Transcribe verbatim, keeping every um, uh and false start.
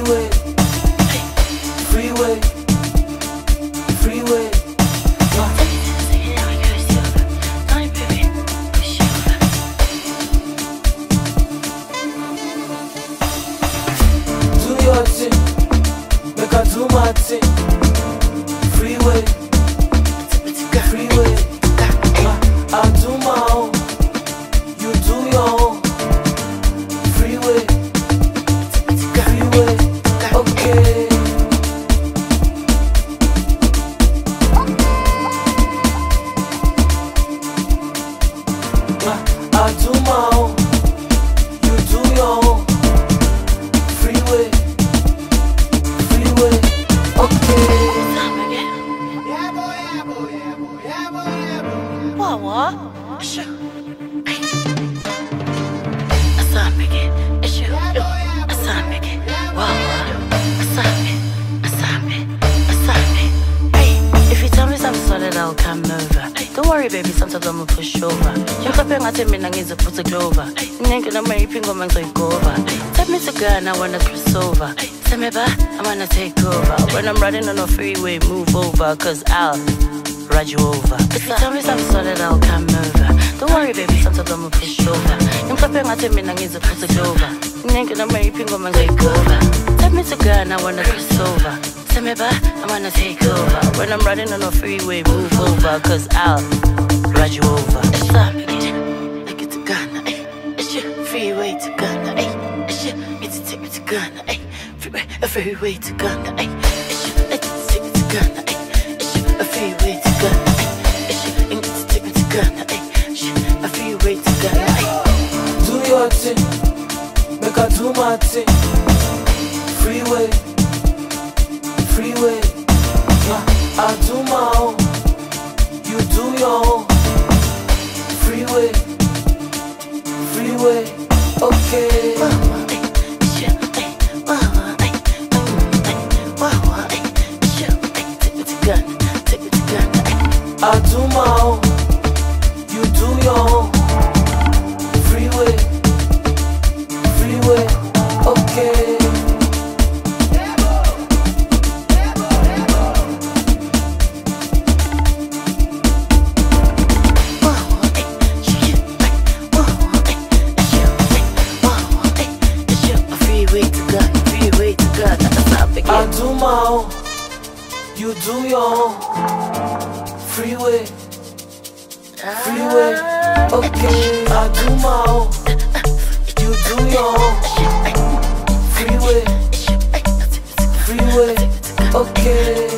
freeway, freeway, freeway. Do your thing, make I do my thing. Freeway, freeway. I, I do my own, you do your own. Freeway, freeway, okay. I, I do my own, you do your own. Freeway, freeway, okay. Yeah, boy, yeah, boy, yeah, boy, yeah, boy, yeah, boy. What, what? Sure. I saw me again. It's you. I saw me again. What, what? I saw me. I saw me. I saw me. Hey, if you tell me something solid, I'll come over. Don't worry, baby, sometimes I'm gonna push over. You clap and I tell me, I'm gonna put a clover. Nigga, I'm gonna ping on my go over. Take me to Ghana, I wanna cross over. Tell me back, I wanna take over. When I'm riding on a freeway, move over, cause I'll ride you over. If you tell me something solid, I'll come over. Don't worry, baby, sometimes I'm gonna push over. You clap and I tell me, I'm gonna put a clover. Nigga, I'm gonna ping on my go over. Take me to Ghana, I wanna cross over. Tell me back, I wanna take over. When I'm riding on a freeway, move over, cause I'll ride you over. It's up again, I get to Ghana, ay. It's your freeway to Ghana, ay. It's your, get to take me to Ghana, ay. Freeway, a freeway to Ghana, ay. It's your, get to take me to Ghana, ay. It's your, a freeway to Ghana, ay. It's your, get to take me to Ghana, ay. It's your, a freeway to Ghana, ay. Do your thing, make I do my thing. Freeway, freeway, yeah, I do my own, you do your own. Freeway, freeway, okay. Wawa, ay, it's your, ay, wawa, ay, mm, ay, wawa, ay, it's your, ay, take me to Ghana, take me to Ghana, ay. I do my own, you do your own. Freeway, freeway, okay. I do my own, you do your own. Freeway, freeway, okay. I do my own, you do your own. Freeway, freeway, okay.